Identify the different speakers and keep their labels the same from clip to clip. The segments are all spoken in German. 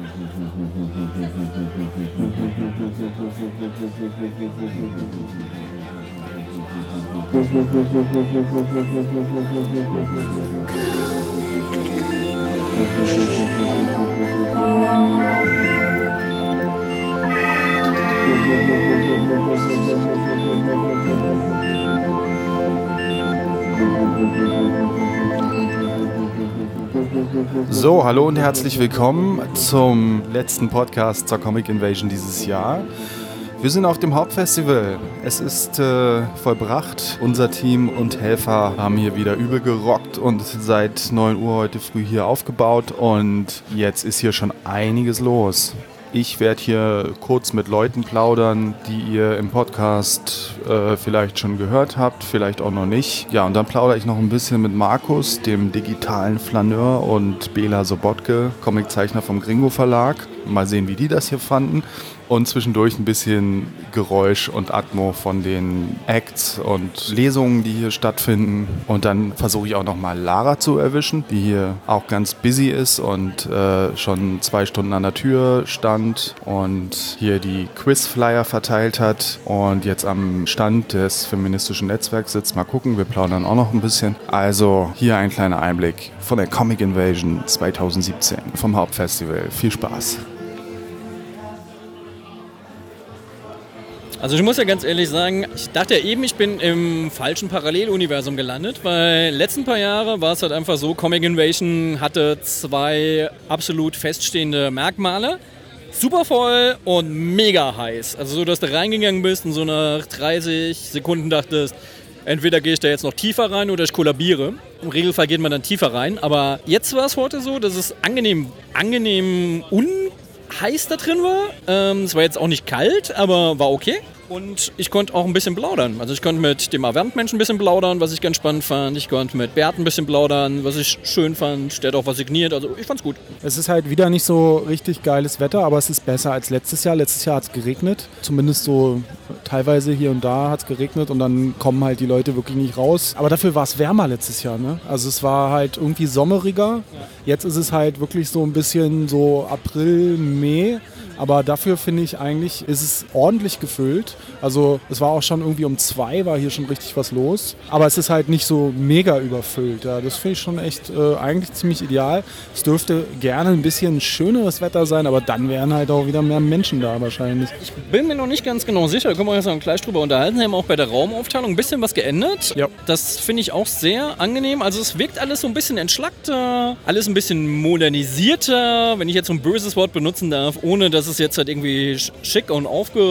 Speaker 1: So, hallo und herzlich willkommen zum letzten Podcast zur Comic Invasion dieses Jahr. Wir sind auf dem Hauptfestival. Es ist vollbracht. Unser Team und Helfer haben hier wieder übel gerockt und seit 9 Uhr heute früh hier aufgebaut und jetzt ist hier schon einiges los. Ich werde hier kurz mit Leuten plaudern, die ihr im Podcast vielleicht schon gehört habt, vielleicht auch noch nicht. Ja, und dann plaudere ich noch ein bisschen mit Markus, dem digitalen Flaneur, und Bela Sobotke, Comiczeichner vom Gringo Verlag. Mal sehen, wie die das hier fanden. Und zwischendurch ein bisschen Geräusch und Atmo von den Acts und Lesungen, die hier stattfinden. Und dann versuche ich auch nochmal Lara zu erwischen, die hier auch ganz busy ist und schon 2 Stunden an der Tür stand und hier die Quizflyer verteilt hat und jetzt am Stand des feministischen Netzwerks sitzt. Mal gucken, wir plaudern auch noch ein bisschen. Also hier ein kleiner Einblick von der Comic Invasion 2017 vom Hauptfestival. Viel Spaß!
Speaker 2: Also ich muss ja ganz ehrlich sagen, ich dachte ja eben, ich bin im falschen Paralleluniversum gelandet, weil letzten paar Jahre war es halt einfach so, Comic Invasion hatte 2 absolut feststehende Merkmale. Super voll und mega heiß. Also so, dass du reingegangen bist und so nach 30 Sekunden dachtest, entweder gehe ich da jetzt noch tiefer rein oder ich kollabiere. Im Regelfall geht man dann tiefer rein. Aber jetzt war es heute so, dass es angenehm unheiß da drin war. Es war jetzt auch nicht kalt, aber war okay. Und ich konnte auch ein bisschen plaudern. Also ich konnte mit dem Avantmenschen ein bisschen plaudern, was ich ganz spannend fand. Ich konnte mit Bert ein bisschen plaudern, was ich schön fand. Der hat auch was signiert, also ich fand's gut.
Speaker 3: Es ist halt wieder nicht so richtig geiles Wetter, aber es ist besser als letztes Jahr. Letztes Jahr hat es geregnet, zumindest so teilweise hier und da hat es geregnet und dann kommen halt die Leute wirklich nicht raus. Aber dafür war es wärmer letztes Jahr, ne? Also es war halt irgendwie sommeriger. Jetzt ist es halt wirklich so ein bisschen so April, Mai. Aber dafür finde ich eigentlich, ist es ordentlich gefüllt. Also es war auch schon irgendwie um 2 war hier schon richtig was los. Aber es ist halt nicht so mega überfüllt. Ja, das finde ich schon echt eigentlich ziemlich ideal. Es dürfte gerne ein bisschen schöneres Wetter sein, aber dann wären halt auch wieder mehr Menschen da wahrscheinlich.
Speaker 2: Ich bin mir noch nicht ganz genau sicher, da können wir uns noch gleich drüber unterhalten. Wir haben auch bei der Raumaufteilung ein bisschen was geändert.
Speaker 3: Ja.
Speaker 2: Das finde ich auch sehr angenehm. Also es wirkt alles so ein bisschen entschlackter, alles ein bisschen modernisierter, wenn ich jetzt so ein böses Wort benutzen darf, ohne dass es jetzt halt irgendwie schick und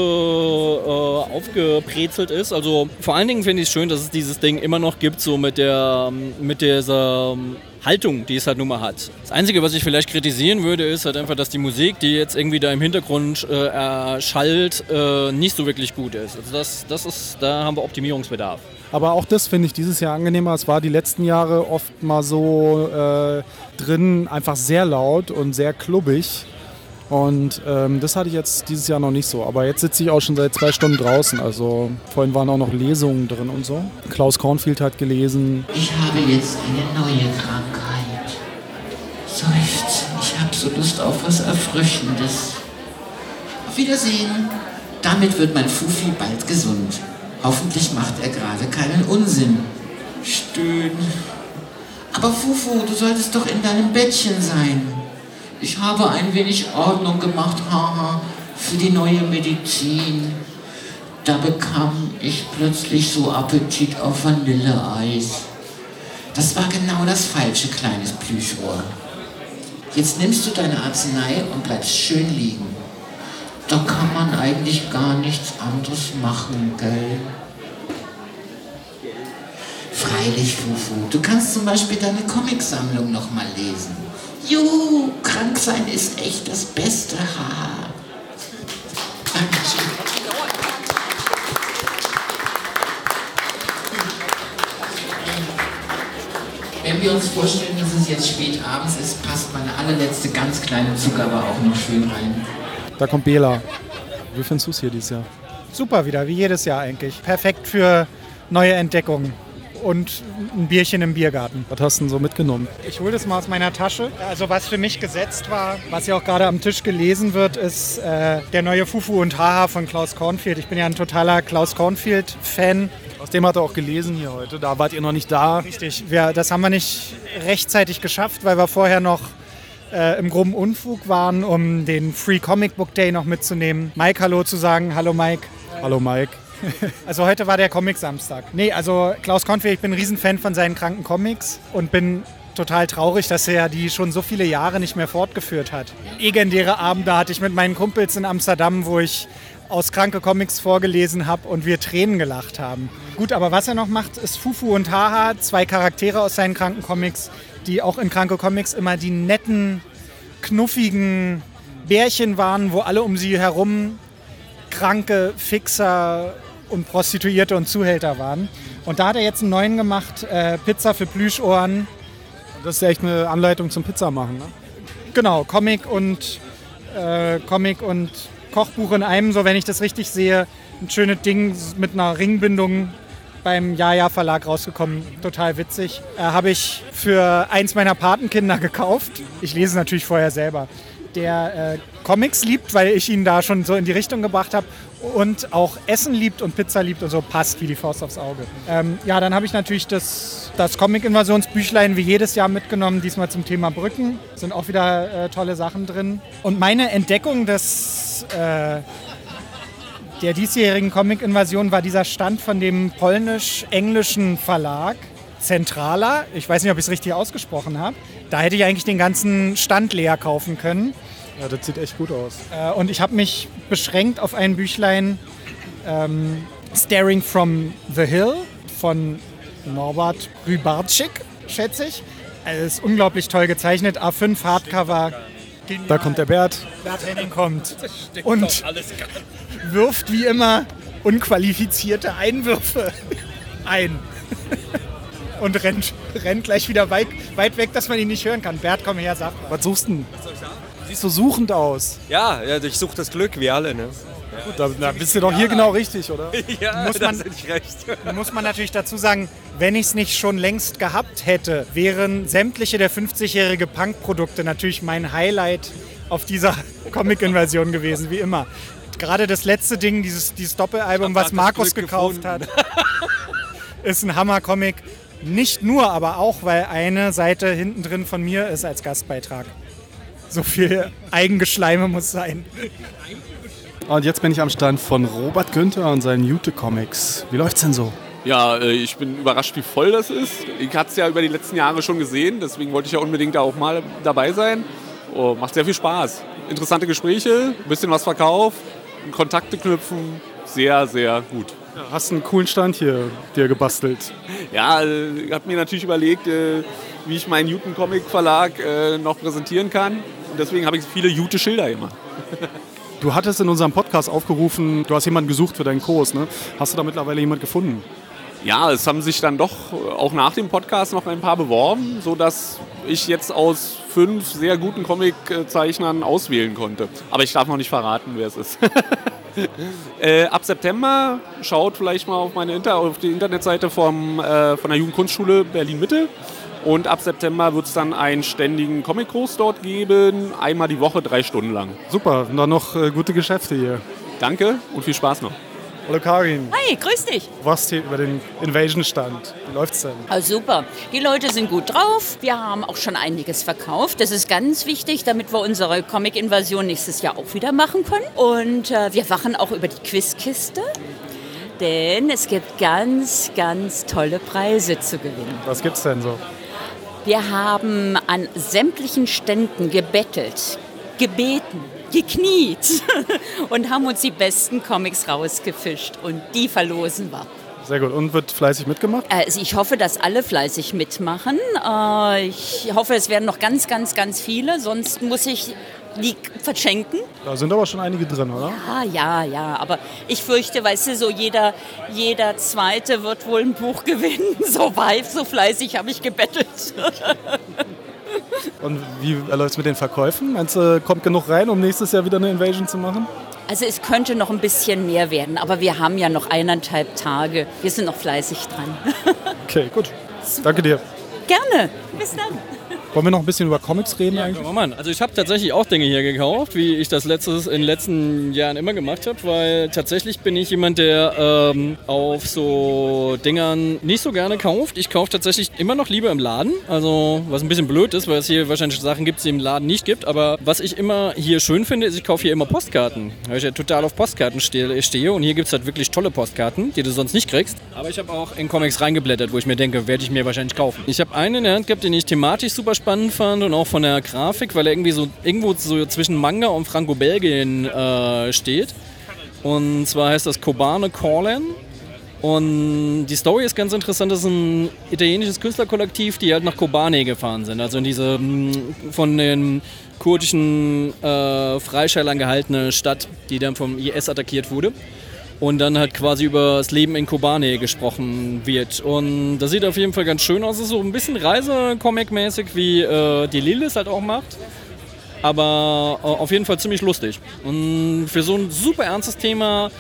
Speaker 2: aufgebrezelt ist. Also vor allen Dingen finde ich es schön, dass es dieses Ding immer noch gibt, so mit dieser Haltung, die es halt nun mal hat. Das Einzige, was ich vielleicht kritisieren würde, ist halt einfach, dass die Musik, die jetzt irgendwie da im Hintergrund erschallt, nicht so wirklich gut ist. Also da haben wir Optimierungsbedarf.
Speaker 3: Aber auch das finde ich dieses Jahr angenehmer. Es war die letzten Jahre oft mal so drin einfach sehr laut und sehr klubbig. Und das hatte ich jetzt dieses Jahr noch nicht so. Aber jetzt sitze ich auch schon seit 2 Stunden draußen. Also vorhin waren auch noch Lesungen drin und so. Klaus Kornfield hat gelesen.
Speaker 4: Ich habe jetzt eine neue Krankheit. Seufzen, ich habe so Lust auf was Erfrischendes. Auf Wiedersehen. Damit wird mein Fufi bald gesund. Hoffentlich macht er gerade keinen Unsinn. Stöhn. Aber Fufu, du solltest doch in deinem Bettchen sein. Ich habe ein wenig Ordnung gemacht, haha, für die neue Medizin. Da bekam ich plötzlich so Appetit auf Vanilleeis. Das war genau das falsche kleines Plüschrohr. Jetzt nimmst du deine Arznei und bleibst schön liegen. Da kann man eigentlich gar nichts anderes machen, gell? Freilich, Fufu, du kannst zum Beispiel deine Comicsammlung noch mal lesen. Juhu, krank sein ist echt das Beste, haha. Dankeschön. Wenn wir uns vorstellen, dass es jetzt spät abends ist, passt meine allerletzte ganz kleine Zugabe auch noch schön rein.
Speaker 3: Da kommt Bela. Wie findest du es hier dieses Jahr?
Speaker 5: Super wieder, wie jedes Jahr eigentlich. Perfekt für neue Entdeckungen. und ein Bierchen im Biergarten.
Speaker 3: Was hast du denn so mitgenommen?
Speaker 5: Ich hole das mal aus meiner Tasche. Also was für mich gesetzt war, was ja auch gerade am Tisch gelesen wird, ist der neue Fufu und Haha von Klaus Kornfield. Ich bin ja ein totaler Klaus Kornfield-Fan.
Speaker 3: Aus dem hat er auch gelesen hier heute. Da wart ihr noch nicht da.
Speaker 5: Richtig, das haben wir nicht rechtzeitig geschafft, weil wir vorher noch im groben Unfug waren, um den Free Comic Book Day noch mitzunehmen. Mike Hallo zu sagen. Hallo Mike.
Speaker 3: Hallo Mike.
Speaker 5: Also heute war der Comic-Samstag. Nee, also Klaus Kornfield, ich bin ein Riesenfan von seinen kranken Comics und bin total traurig, dass er die schon so viele Jahre nicht mehr fortgeführt hat. Legendäre Abende hatte ich mit meinen Kumpels in Amsterdam, wo ich aus kranke Comics vorgelesen habe und wir Tränen gelacht haben. Gut, aber was er noch macht, ist Fufu und Haha, 2 Charaktere aus seinen kranken Comics, die auch in kranke Comics immer die netten, knuffigen Bärchen waren, wo alle um sie herum kranke Fixer und Prostituierte und Zuhälter waren. Und da hat er jetzt einen neuen gemacht, Pizza für Plüschohren.
Speaker 3: Das ist ja echt eine Anleitung zum Pizzamachen, ne?
Speaker 5: Genau, Comic und Kochbuch in einem, so wenn ich das richtig sehe. Ein schönes Ding mit einer Ringbindung beim Jaja Verlag rausgekommen. Total witzig. Habe ich für eins meiner Patenkinder gekauft. Ich lese natürlich vorher selber. Der Comics liebt, weil ich ihn da schon so in die Richtung gebracht habe und auch Essen liebt und Pizza liebt und so, passt wie die Faust aufs Auge. Dann habe ich natürlich das Comic-Invasionsbüchlein wie jedes Jahr mitgenommen, diesmal zum Thema Brücken. Sind auch wieder tolle Sachen drin. Und meine Entdeckung der diesjährigen Comic-Invasion war dieser Stand von dem polnisch-englischen Verlag Centrala. Ich weiß nicht, ob ich es richtig ausgesprochen habe. Da hätte ich eigentlich den ganzen Stand leer kaufen können.
Speaker 3: Ja, das sieht echt gut aus.
Speaker 5: Und ich habe mich beschränkt auf ein Büchlein Staring from the Hill von Norbert Rybarczyk, schätze ich. Also es ist unglaublich toll gezeichnet. A5 Hardcover. Genial.
Speaker 3: Da kommt der Bert.
Speaker 5: Bert Henning kommt und wirft wie immer unqualifizierte Einwürfe ein. Und rennt gleich wieder weit weg, dass man ihn nicht hören kann. Bert, komm her, sag mal.
Speaker 3: Was suchst du denn? Siehst so suchend aus.
Speaker 6: Ja, ich suche das Glück, wie alle, ne?
Speaker 3: Gut, da bist du doch hier genau richtig, oder?
Speaker 6: Ja,
Speaker 5: Muss man nicht recht. Muss man natürlich dazu sagen, wenn ich es nicht schon längst gehabt hätte, wären sämtliche der 50-jährige Punk-Produkte natürlich mein Highlight auf dieser Comic-Invasion gewesen, wie immer. Gerade das letzte Ding, dieses Doppelalbum, was Markus gekauft hat, ist ein Hammer-Comic. Nicht nur, aber auch, weil eine Seite hinten drin von mir ist als Gastbeitrag. So viel Eigengeschleime muss sein.
Speaker 3: Und jetzt bin ich am Stand von Robert Günther und seinen Jute-Comics. Wie läuft's denn so?
Speaker 7: Ja, ich bin überrascht, wie voll das ist. Ich hatte es ja über die letzten Jahre schon gesehen, deswegen wollte ich ja unbedingt da auch mal dabei sein. Oh, macht sehr viel Spaß. Interessante Gespräche, ein bisschen was verkauft, Kontakte knüpfen, sehr, sehr gut.
Speaker 3: Ja, hast einen coolen Stand hier dir gebastelt.
Speaker 7: Ja, ich habe mir natürlich überlegt, wie ich meinen Juten-Comic-Verlag noch präsentieren kann. Und deswegen habe ich viele Jute-Schilder immer.
Speaker 3: Du hattest in unserem Podcast aufgerufen, du hast jemanden gesucht für deinen Kurs, ne? Hast du da mittlerweile jemanden gefunden?
Speaker 7: Ja, es haben sich dann doch auch nach dem Podcast noch ein paar beworben, sodass ich jetzt aus 5 sehr guten Comic-Zeichnern auswählen konnte. Aber ich darf noch nicht verraten, wer es ist. Ab September schaut vielleicht mal auf die Internetseite von der Jugendkunstschule Berlin-Mitte. Und ab September wird es dann einen ständigen Comic-Kurs dort geben, einmal die Woche, 3 Stunden lang.
Speaker 3: Super, und dann noch gute Geschäfte hier.
Speaker 7: Danke und viel Spaß noch.
Speaker 3: Hallo Karin.
Speaker 8: Hi, grüß dich.
Speaker 3: Du warst hier über den Invasion-Stand. Wie läuft's denn?
Speaker 8: Also super. Die Leute sind gut drauf. Wir haben auch schon einiges verkauft. Das ist ganz wichtig, damit wir unsere Comic-Invasion nächstes Jahr auch wieder machen können. Und wir wachen auch über die Quizkiste. Denn es gibt ganz, ganz tolle Preise zu gewinnen.
Speaker 3: Was gibt's denn so?
Speaker 8: Wir haben an sämtlichen Ständen gebettelt, gebeten, gekniet und haben uns die besten Comics rausgefischt und die verlosen wir.
Speaker 3: Sehr gut. Und wird fleißig mitgemacht?
Speaker 8: Also ich hoffe, dass alle fleißig mitmachen. Ich hoffe, es werden noch ganz, ganz, ganz viele, sonst muss ich die verschenken.
Speaker 3: Da sind aber schon einige drin, oder?
Speaker 8: Ja, aber ich fürchte, weißt du, so jeder Zweite wird wohl ein Buch gewinnen. So fleißig habe ich gebettelt.
Speaker 3: Und wie läuft es mit den Verkäufen? Meinst du, kommt genug rein, um nächstes Jahr wieder eine Invasion zu machen?
Speaker 8: Also es könnte noch ein bisschen mehr werden, aber wir haben ja noch 1,5 Tage. Wir sind noch fleißig dran.
Speaker 3: Okay, gut. Danke dir.
Speaker 8: Gerne. Bis dann.
Speaker 3: Wollen wir noch ein bisschen über Comics reden eigentlich?
Speaker 2: Oh Mann, also ich habe tatsächlich auch Dinge hier gekauft, wie ich das in den letzten Jahren immer gemacht habe, weil tatsächlich bin ich jemand, der auf so Dingern nicht so gerne kauft. Ich kaufe tatsächlich immer noch lieber im Laden, also was ein bisschen blöd ist, weil es hier wahrscheinlich Sachen gibt, die es im Laden nicht gibt, aber was ich immer hier schön finde, ist, ich kaufe hier immer Postkarten, weil ich ja total auf Postkarten stehe und hier gibt es halt wirklich tolle Postkarten, die du sonst nicht kriegst. Aber ich habe auch in Comics reingeblättert, wo ich mir denke, werde ich mir wahrscheinlich kaufen. Ich habe einen in der Hand gehabt, den ich thematisch super spannend fand und auch von der Grafik, weil er irgendwie so irgendwo so zwischen Manga und Franco-Belgien steht. Und zwar heißt das Kobane Callen. Und die Story ist ganz interessant, das ist ein italienisches Künstlerkollektiv, die halt nach Kobane gefahren sind, also in diese von den kurdischen Freischärlern gehaltene Stadt, die dann vom IS attackiert wurde. Und dann halt quasi über das Leben in Kobane gesprochen wird. Und das sieht auf jeden Fall ganz schön aus. Es ist so ein bisschen Reise-Comic-mäßig, wie die Lil es halt auch macht. Aber auf jeden Fall ziemlich lustig. Und für so ein super ernstes Thema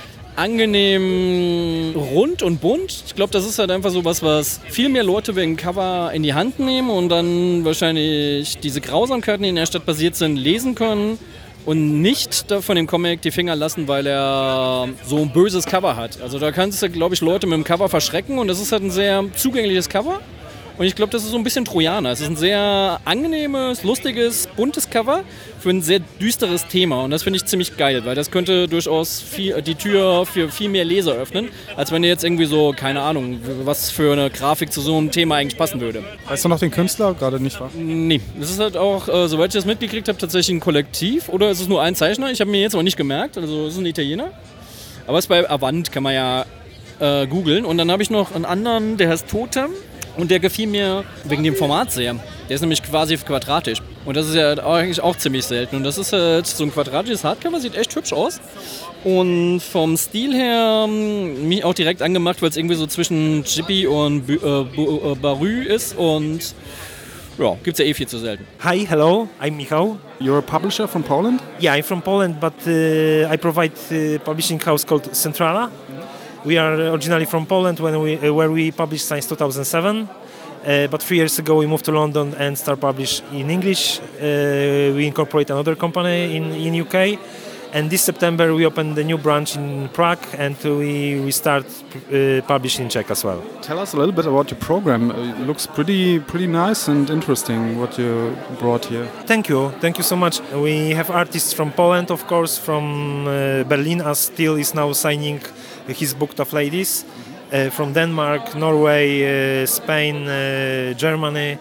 Speaker 2: angenehm rund und bunt. Ich glaube, das ist halt einfach so was viel mehr Leute wegen Cover in die Hand nehmen und dann wahrscheinlich diese Grausamkeiten, die in der Stadt passiert sind, lesen können. Und nicht von dem Comic die Finger lassen, weil er so ein böses Cover hat. Also da kannst du, glaube ich, Leute mit dem Cover verschrecken und das ist halt ein sehr zugängliches Cover. Und ich glaube, das ist so ein bisschen Trojaner. Es ist ein sehr angenehmes, lustiges, buntes Cover für ein sehr düsteres Thema. Und das finde ich ziemlich geil, weil das könnte durchaus die Tür für viel mehr Leser öffnen, als wenn ihr jetzt irgendwie so, keine Ahnung, was für eine Grafik zu so einem Thema eigentlich passen würde.
Speaker 3: Weißt du noch den Künstler? Gerade nicht, wa?
Speaker 2: Nee, das ist halt auch, soweit ich das mitgekriegt habe, tatsächlich ein Kollektiv. Oder ist es nur ein Zeichner? Ich habe mir jetzt auch nicht gemerkt. Also es ist ein Italiener. Aber es ist bei Avant, kann man ja googeln. Und dann habe ich noch einen anderen, der heißt Totem. Und der gefiel mir wegen dem Format sehr. Der ist nämlich quasi quadratisch. Und das ist ja eigentlich auch ziemlich selten. Und das ist halt so ein quadratisches Hardcover, sieht echt hübsch aus. Und vom Stil her mich auch direkt angemacht, weil es irgendwie so zwischen Ghibli und Barü ist. Und ja, gibt es ja viel zu selten.
Speaker 9: Hi, hello, I'm Michał.
Speaker 3: You're a publisher from Poland?
Speaker 9: Yeah, I'm from Poland, but I provide a publishing house called Centrala. We are originally from Poland where we published since 2007. But 3 years ago we moved to London and start publish in English. We incorporate another company in UK. And this September we opened a new branch in Prague and we start publishing in Czech as well.
Speaker 3: Tell us a little bit about your program. It looks pretty nice and interesting what you brought here.
Speaker 9: Thank you so much. We have artists from Poland, of course, from Berlin, as Steele is now signing his book Tough Ladies, from Denmark, Norway, Spain, Germany.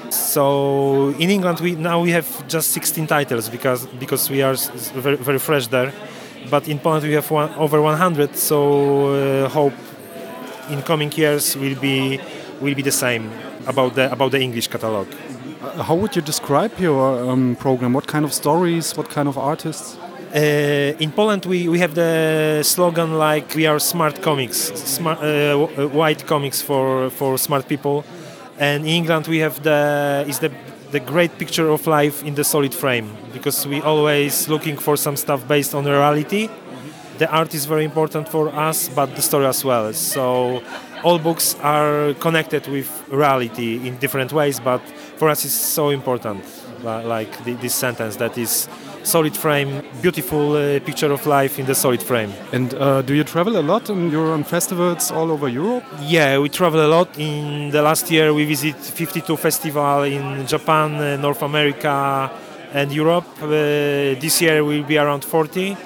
Speaker 9: So in England we have just 16 titles because we are very, very fresh there. But in Poland we have over 100. So hope in coming years will be the same about the English catalog.
Speaker 3: How would you describe your program? What kind of stories? What kind of artists?
Speaker 9: In Poland we have the slogan like we are smart comics, white comics for smart people. And in England we have the great picture of life in the solid frame, because we always looking for some stuff based on reality. The art is very important for us, but the story as well. So all books are connected with reality in different ways, but for us it's so important, like this sentence that is solid frame, beautiful picture of life in the solid frame.
Speaker 3: And do you travel a lot and you're on festivals all over Europe?
Speaker 9: Yeah, we travel a lot. In the last year we visit 52 festivals in Japan, North America and Europe. This year we'll be around 40.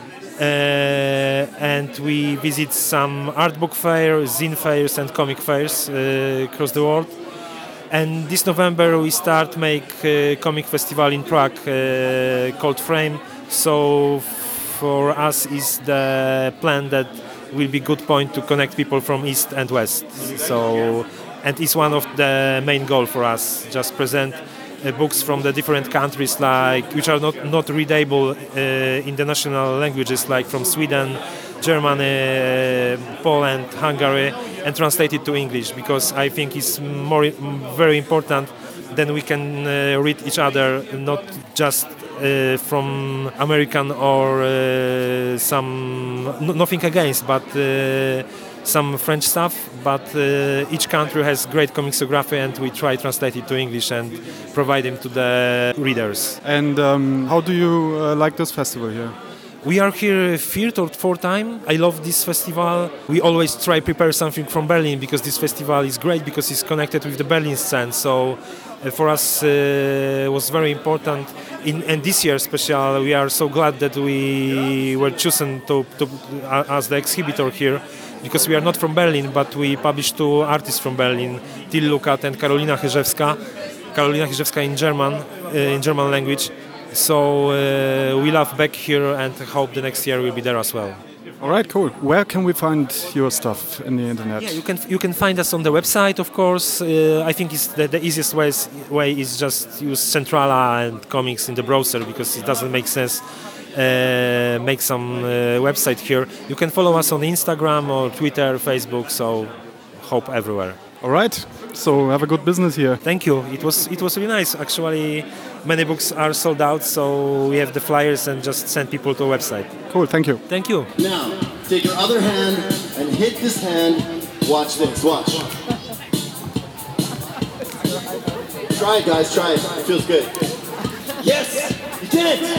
Speaker 9: And we visit some art book fairs, zine fairs and comic fairs across the world. And this November we start make a comic festival in Prague called Frame. So for us is the plan that will be good point to connect people from East and West. So, and it's one of the main goal for us, just present books from the different countries, like which are not readable in the national languages, like from Sweden, Germany, Poland, Hungary, and translate it to English, because I think it's very important. Then we can read each other, not just from American or nothing against, but some French stuff. But each country has great comicsography, and we try translate it to English and provide them to the readers.
Speaker 1: And how do you like this festival here?
Speaker 9: We are here third or fourth time. I love this festival. We always try prepare something from Berlin because this festival is great because it's connected with the Berlin scene. So for us was very important. And this year special, we are so glad that we were chosen as the exhibitor here because we are not from Berlin, but we publish two artists from Berlin, Till Lukat and Karolina Chyrzewska. Karolina Chyrzewska in German language. So we love back here and hope the next year we'll be there as well.
Speaker 1: All right, cool. Where can we find your stuff in the internet?
Speaker 9: Yeah, you can find us on the website, of course. I think it's the easiest way is just use Centrala and comics in the browser because it doesn't make sense make some website here. You can follow us on Instagram or Twitter, Facebook. So hope everywhere.
Speaker 1: All right. So have a good business here.
Speaker 9: Thank you. It was really nice. Actually, many books are sold out, so we have the flyers and just send people to a website.
Speaker 1: Cool. Thank you.
Speaker 9: Thank you.
Speaker 10: Now, take your other hand and hit this hand. Watch this. Watch. Try it, guys. Try it. It feels good. Yes! You did it!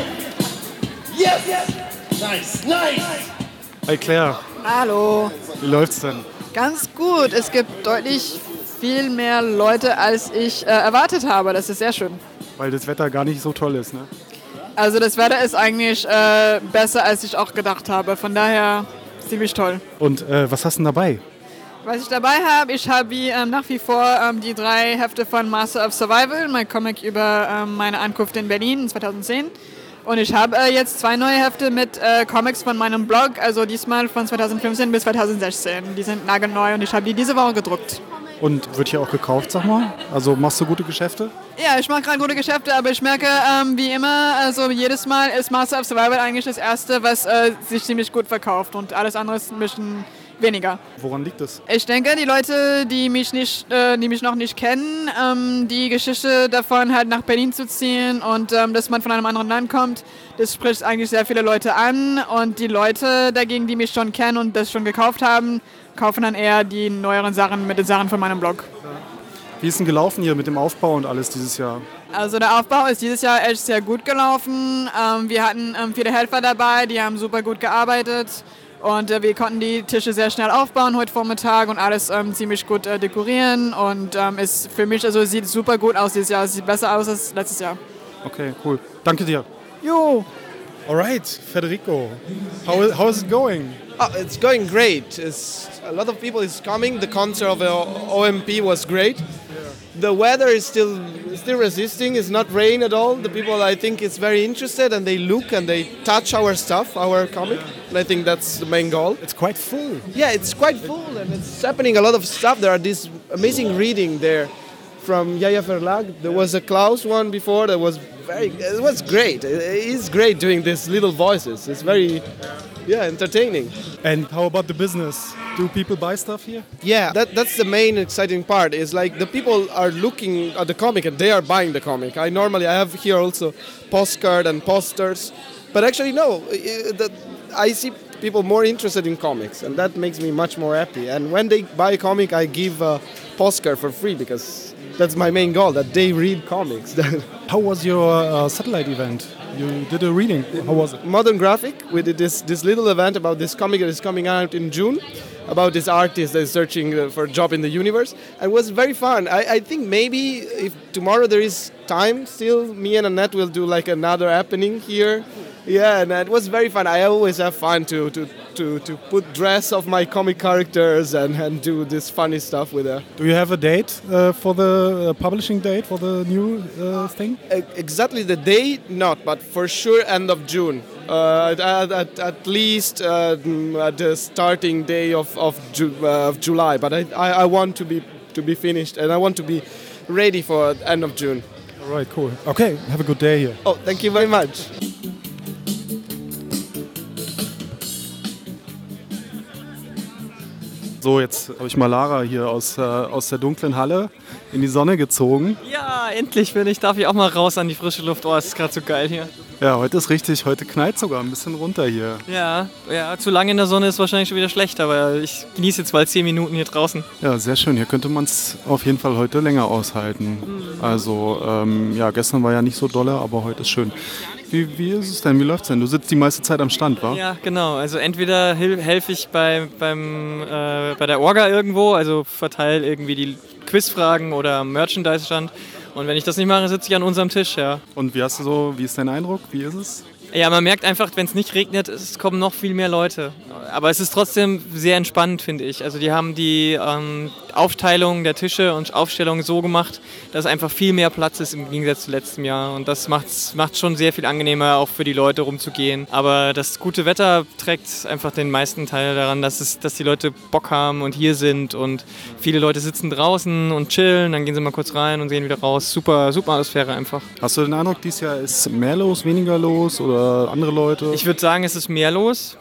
Speaker 10: Yes! Nice! Nice!
Speaker 1: Hi Claire.
Speaker 11: Hallo.
Speaker 1: Wie läuft's denn?
Speaker 11: Ganz gut. Es gibt deutlich viel mehr Leute, als ich erwartet habe. Das ist sehr schön.
Speaker 1: Weil das Wetter gar nicht so toll ist, ne?
Speaker 11: Also das Wetter ist eigentlich besser, als ich auch gedacht habe. Von daher ziemlich toll.
Speaker 1: Und was hast du denn dabei?
Speaker 11: Was ich dabei habe, ich habe wie nach wie vor die 3 Hefte von Master of Survival, mein Comic über meine Ankunft in Berlin 2010. Und ich habe jetzt 2 neue Hefte mit Comics von meinem Blog, also diesmal von 2015 bis 2016. Die sind nagelneu und ich habe die diese Woche gedruckt.
Speaker 1: Und wird hier auch gekauft, sag mal? Also machst du gute Geschäfte?
Speaker 11: Ja, ich mache gerade gute Geschäfte, aber ich merke, wie immer, also jedes Mal ist Master of Survival eigentlich das Erste, was sich ziemlich gut verkauft und alles andere ist ein bisschen weniger.
Speaker 1: Woran liegt das?
Speaker 11: Ich denke, die Leute, die mich noch nicht kennen, die Geschichte davon halt nach Berlin zu ziehen und dass man von einem anderen Land kommt, das spricht eigentlich sehr viele Leute an und die Leute dagegen, die mich schon kennen und das schon gekauft haben, kaufen dann eher die neueren Sachen mit den Sachen von meinem Blog.
Speaker 1: Wie ist denn gelaufen hier mit dem Aufbau und alles dieses Jahr?
Speaker 11: Also der Aufbau ist dieses Jahr echt sehr gut gelaufen. Wir hatten viele Helfer dabei, die haben super gut gearbeitet. Und wir konnten die Tische sehr schnell aufbauen heute Vormittag und alles ziemlich gut dekorieren. Und ist für mich, also sieht super gut aus dieses Jahr. Es sieht besser aus als letztes Jahr.
Speaker 1: Okay, cool. Danke dir.
Speaker 11: Jo.
Speaker 1: All right, Federico. How is it going?
Speaker 12: Oh, it's going great. A lot of people is coming. The concert of the OMP was great. The weather is still resisting. It's not rain at all. The people, I think, is very interested and they look and they touch our stuff, our comic. And I think that's the main goal.
Speaker 1: It's quite full.
Speaker 12: Yeah, it's quite full and it's happening a lot of stuff. There are this amazing reading there from Yaya Verlag. There was a Klaus one before that was it was great. It's great doing these little voices. It's very entertaining.
Speaker 1: And how about the business? Do people buy stuff here?
Speaker 12: Yeah, that's the main exciting part. Is like the people are looking at the comic and they are buying the comic. I have here also postcard and posters, but actually no, I see people more interested in comics, and that makes me much more happy. And when they buy a comic, I give a postcard for free because that's my main goal, that they read comics.
Speaker 1: How was your satellite event? You did a reading. How was it?
Speaker 12: Modern Graphic. We did this little event about this comic that is coming out in June, about this artist that is searching for a job in the universe. And it was very fun. I think maybe if tomorrow there is time still, me and Annette will do like another happening here. Yeah, and it was very fun. I always have fun to put dress of my comic characters and do this funny stuff with her.
Speaker 1: Do you have a date for the publishing date for the new thing?
Speaker 12: Exactly the date, not, but for sure end of June. At least at the starting day of July. But I want to be finished and I want to be ready for end of June.
Speaker 1: All right, cool. Okay, have a good day here.
Speaker 12: Oh, thank you very much.
Speaker 1: So, jetzt habe ich mal Lara hier aus der dunklen Halle in die Sonne gezogen.
Speaker 13: Ja, endlich darf ich auch mal raus an die frische Luft. Oh, es ist gerade so geil hier.
Speaker 1: Ja, heute knallt sogar ein bisschen runter hier.
Speaker 13: Ja, zu lange in der Sonne ist wahrscheinlich schon wieder schlecht, aber ich genieße jetzt mal 10 Minuten hier draußen.
Speaker 1: Ja, sehr schön. Hier könnte man es auf jeden Fall heute länger aushalten. Also, gestern war ja nicht so dolle, aber heute ist schön. Wie ist es denn? Wie läuft's denn? Du sitzt die meiste Zeit am Stand, wa?
Speaker 13: Ja, genau. Also entweder helfe ich bei der Orga irgendwo, also verteile irgendwie die Quizfragen oder am Merchandise-Stand. Und wenn ich das nicht mache, sitze ich an unserem Tisch, ja.
Speaker 1: Und wie ist dein Eindruck? Wie ist es?
Speaker 13: Ja, man merkt einfach, wenn es nicht regnet, es kommen noch viel mehr Leute. Aber es ist trotzdem sehr entspannend, finde ich. Also die haben die Aufteilung der Tische und Aufstellung so gemacht, dass einfach viel mehr Platz ist im Gegensatz zu letztem Jahr. Und das macht schon sehr viel angenehmer, auch für die Leute rumzugehen. Aber das gute Wetter trägt einfach den meisten Teil daran, dass die Leute Bock haben und hier sind. Und viele Leute sitzen draußen und chillen, dann gehen sie mal kurz rein und gehen wieder raus. Super, super Atmosphäre einfach.
Speaker 1: Hast du den Eindruck, dieses Jahr ist mehr los, weniger los oder andere Leute?
Speaker 13: Ich würde sagen, es ist mehr los.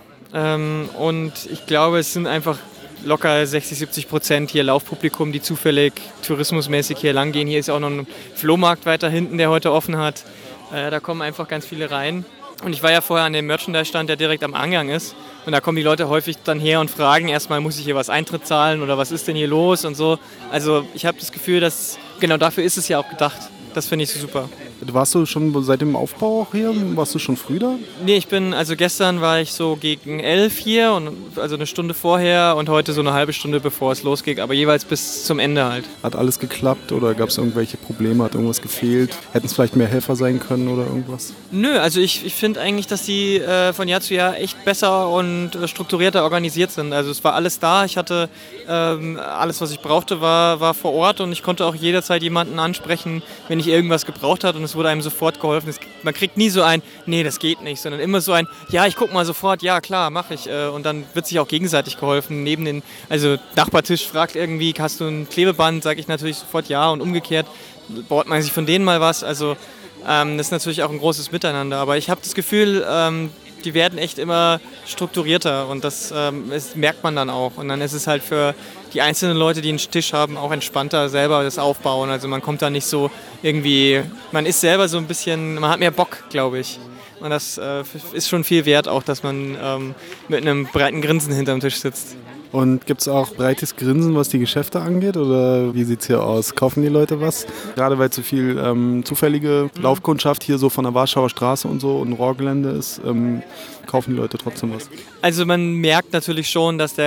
Speaker 13: Und ich glaube, es sind einfach locker 60-70% hier Laufpublikum, die zufällig tourismusmäßig hier lang gehen. Hier ist auch noch ein Flohmarkt weiter hinten, der heute offen hat. Da kommen einfach ganz viele rein. Und ich war ja vorher an dem Merchandise-Stand, der direkt am Eingang ist. Und da kommen die Leute häufig dann her und fragen erstmal, muss ich hier was Eintritt zahlen oder was ist denn hier los und so. Also ich habe das Gefühl, dass genau dafür ist es ja auch gedacht. Das finde ich so super.
Speaker 1: Warst du schon seit dem Aufbau auch hier? Warst du schon früh da?
Speaker 13: Nee, gestern war ich so gegen 11 hier, also eine Stunde vorher und heute so eine halbe Stunde bevor es losging, aber jeweils bis zum Ende halt.
Speaker 1: Hat alles geklappt oder gab es irgendwelche Probleme, hat irgendwas gefehlt? Hätten es vielleicht mehr Helfer sein können oder irgendwas?
Speaker 13: Nö, also ich finde eigentlich, dass die von Jahr zu Jahr echt besser und strukturierter organisiert sind. Also es war alles da, ich hatte alles, was ich brauchte, war vor Ort und ich konnte auch jederzeit jemanden ansprechen, wenn ich irgendwas gebraucht habe und es wurde einem sofort geholfen. Man kriegt nie so ein, nee, das geht nicht, sondern immer so ein, ja, ich guck mal sofort, ja, klar, mache ich. Und dann wird sich auch gegenseitig geholfen. Nachbartisch fragt irgendwie, hast du ein Klebeband, sage ich natürlich sofort ja und umgekehrt baut man sich von denen mal was. Also das ist natürlich auch ein großes Miteinander. Aber ich habe das Gefühl, die werden echt immer strukturierter und das merkt man dann auch. Und dann ist es halt für die einzelnen Leute, die einen Tisch haben, auch entspannter selber das aufbauen. Also man kommt da nicht so irgendwie, man ist selber so ein bisschen, man hat mehr Bock, glaube ich. Und das ist schon viel wert auch, dass man mit einem breiten Grinsen hinterm Tisch sitzt.
Speaker 1: Und gibt es auch breites Grinsen, was die Geschäfte angeht? Oder wie sieht es hier aus? Kaufen die Leute was? Gerade weil zu viel zufällige Laufkundschaft hier so von der Warschauer Straße und so und Rohrgelände ist, kaufen die Leute trotzdem was?
Speaker 13: Also man merkt natürlich schon, dass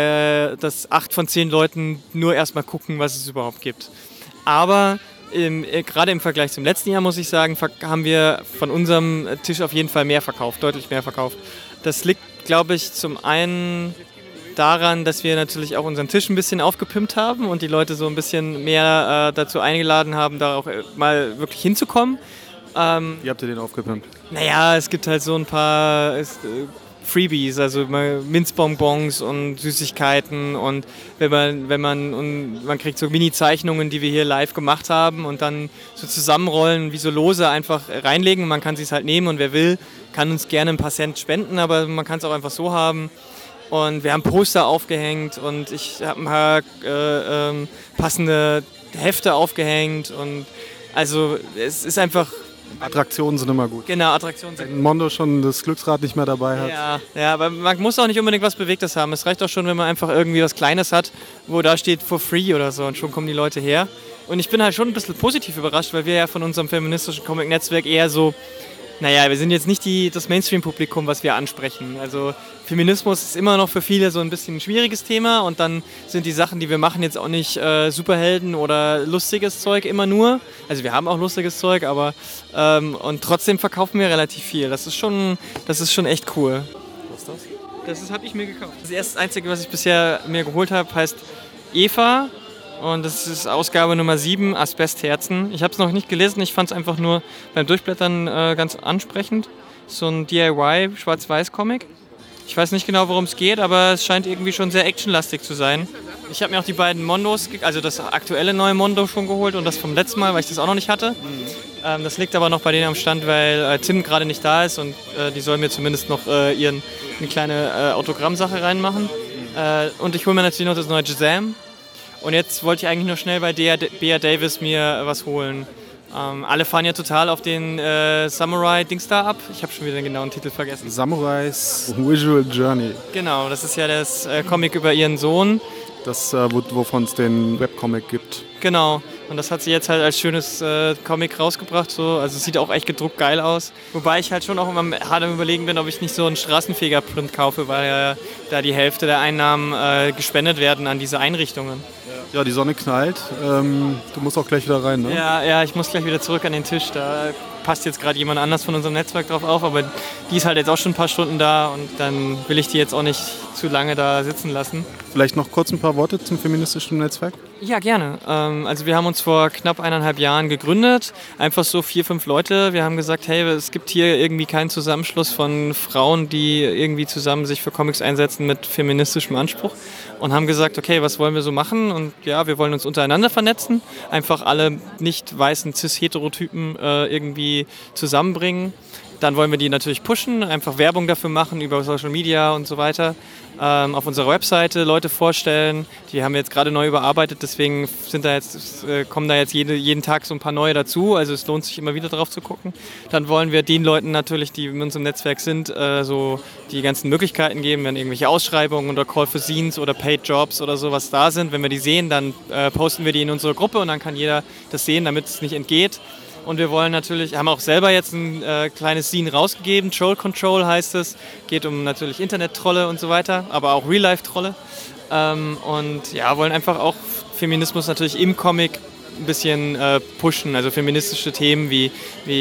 Speaker 13: 8 von 10 Leuten nur erstmal gucken, was es überhaupt gibt. Aber gerade im Vergleich zum letzten Jahr, muss ich sagen, haben wir von unserem Tisch auf jeden Fall mehr verkauft, deutlich mehr verkauft. Das liegt, glaube ich, zum einen daran, dass wir natürlich auch unseren Tisch ein bisschen aufgepimpt haben und die Leute so ein bisschen mehr dazu eingeladen haben, da auch mal wirklich hinzukommen.
Speaker 1: Wie habt ihr den aufgepimpt?
Speaker 13: Naja, es gibt halt so ein paar Freebies, also Minzbonbons und Süßigkeiten und man kriegt so Mini-Zeichnungen, die wir hier live gemacht haben und dann so zusammenrollen, wie so Lose einfach reinlegen. Man kann es halt nehmen und wer will, kann uns gerne ein paar Cent spenden, aber man kann es auch einfach so haben. Und wir haben Poster aufgehängt und ich habe ein paar passende Hefte aufgehängt und also es ist einfach...
Speaker 1: Attraktionen sind immer gut.
Speaker 13: Genau, Attraktionen sind gut.
Speaker 1: Wenn Mondo schon das Glücksrad nicht mehr dabei hat.
Speaker 13: Ja, aber man muss auch nicht unbedingt was Bewegtes haben. Es reicht auch schon, wenn man einfach irgendwie was Kleines hat, wo da steht for free oder so und schon kommen die Leute her. Und ich bin halt schon ein bisschen positiv überrascht, weil wir ja von unserem feministischen Comic-Netzwerk eher so, wir sind jetzt nicht das Mainstream-Publikum, was wir ansprechen. Also Feminismus ist immer noch für viele so ein bisschen ein schwieriges Thema und dann sind die Sachen, die wir machen, jetzt auch nicht Superhelden oder lustiges Zeug immer nur. Also wir haben auch lustiges Zeug, aber und trotzdem verkaufen wir relativ viel. Das ist schon echt cool.
Speaker 1: Was ist das?
Speaker 13: Das habe ich mir gekauft. Das Einzige, was ich bisher mir geholt habe, heißt Eva. Und das ist Ausgabe Nummer 7, Asbestherzen. Ich habe es noch nicht gelesen, ich fand es einfach nur beim Durchblättern ganz ansprechend. So ein DIY-Schwarz-Weiß-Comic. Ich weiß nicht genau, worum es geht, aber es scheint irgendwie schon sehr actionlastig zu sein. Ich habe mir auch die beiden Mondos, also das aktuelle neue Mondo schon geholt und das vom letzten Mal, weil ich das auch noch nicht hatte. Das liegt aber noch bei denen am Stand, weil Tim gerade nicht da ist und die sollen mir zumindest noch eine kleine Autogrammsache reinmachen. Und ich hole mir natürlich noch das neue Shazam. Und jetzt wollte ich eigentlich nur schnell bei Bea Davis mir was holen. Alle fahren ja total auf den Samurai-Dings da ab. Ich habe schon wieder den genauen Titel vergessen.
Speaker 1: Samurais Visual Journey.
Speaker 13: Genau, das ist ja das Comic über ihren Sohn.
Speaker 1: Das, wovon es den Webcomic gibt.
Speaker 13: Genau, und das hat sie jetzt halt als schönes Comic rausgebracht. So. Also es sieht auch echt gedruckt geil aus. Wobei ich halt schon auch immer hart am Überlegen bin, ob ich nicht so einen Straßenfeger-Print kaufe, weil da die Hälfte der Einnahmen gespendet werden an diese Einrichtungen.
Speaker 1: Ja, die Sonne knallt. Du musst auch gleich wieder rein, ne?
Speaker 13: Ja, ich muss gleich wieder zurück an den Tisch. Da passt jetzt gerade jemand anders von unserem Netzwerk drauf auf, aber die ist halt jetzt auch schon ein paar Stunden da und dann will ich die jetzt auch nicht zu lange da sitzen lassen.
Speaker 1: Vielleicht noch kurz ein paar Worte zum feministischen Netzwerk?
Speaker 13: Ja, gerne. Also wir haben uns vor knapp 1,5 Jahren gegründet. Einfach so 4, 5 Leute. Wir haben gesagt, hey, es gibt hier irgendwie keinen Zusammenschluss von Frauen, die irgendwie zusammen sich für Comics einsetzen mit feministischem Anspruch. Und haben gesagt, okay, was wollen wir so machen? Und ja, wir wollen uns untereinander vernetzen. Einfach alle nicht weißen Cis-Heterotypen irgendwie zusammenbringen. Dann wollen wir die natürlich pushen, einfach Werbung dafür machen über Social Media und so weiter. Auf unserer Webseite Leute vorstellen. Die haben wir jetzt gerade neu überarbeitet, deswegen kommen da jetzt jeden Tag so ein paar neue dazu. Also es lohnt sich immer wieder drauf zu gucken. Dann wollen wir den Leuten natürlich, die in unserem Netzwerk sind, so die ganzen Möglichkeiten geben, wenn irgendwelche Ausschreibungen oder Call for Scenes oder Paid Jobs oder sowas da sind. Wenn wir die sehen, dann posten wir die in unsere Gruppe und dann kann jeder das sehen, damit es nicht entgeht. Und wir wollen natürlich, haben auch selber jetzt ein kleines Scene rausgegeben, Troll Control heißt es, geht um natürlich Internet-Trolle und so weiter, aber auch Real-Life-Trolle. Und ja, wollen einfach auch Feminismus natürlich im Comic ein bisschen pushen, also feministische Themen wie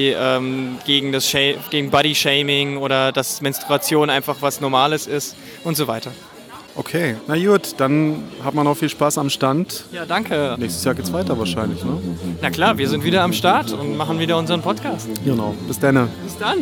Speaker 13: gegen Body-Shaming oder dass Menstruation einfach was Normales ist und so weiter.
Speaker 1: Okay, na gut, dann hat man noch viel Spaß am Stand.
Speaker 13: Ja, danke.
Speaker 1: Nächstes Jahr geht's weiter wahrscheinlich, ne?
Speaker 13: Na klar, wir sind wieder am Start und machen wieder unseren Podcast.
Speaker 1: Genau, bis dann.
Speaker 13: Bis dann.